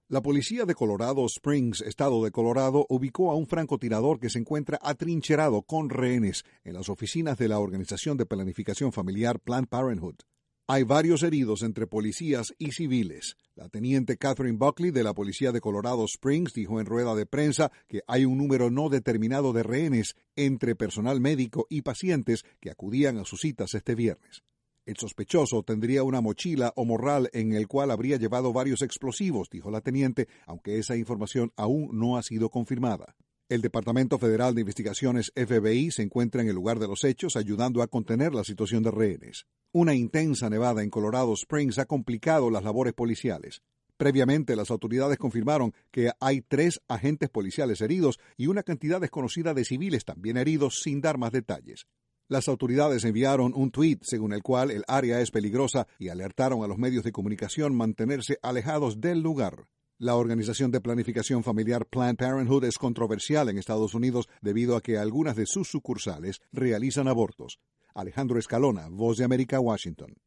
La policía de Colorado Springs, estado de Colorado, ubicó a un francotirador que se encuentra atrincherado con rehenes en las oficinas de la Organización de Planificación Familiar Planned Parenthood. Hay varios heridos entre policías y civiles. La teniente Catherine Buckley de la policía de Colorado Springs dijo en rueda de prensa que hay un número no determinado de rehenes entre personal médico y pacientes que acudían a sus citas este viernes. El sospechoso tendría una mochila o morral en el cual habría llevado varios explosivos, dijo la teniente, aunque esa información aún no ha sido confirmada. El Departamento Federal de Investigaciones FBI se encuentra en el lugar de los hechos ayudando a contener la situación de rehenes. Una intensa nevada en Colorado Springs ha complicado las labores policiales. Previamente, las autoridades confirmaron que hay 3 agentes policiales heridos y una cantidad desconocida de civiles también heridos sin dar más detalles. Las autoridades enviaron un tuit según el cual el área es peligrosa y alertaron a los medios de comunicación mantenerse alejados del lugar. La Organización de Planificación Familiar Planned Parenthood es controversial en Estados Unidos debido a que algunas de sus sucursales realizan abortos. Alejandro Escalona, Voz de América, Washington.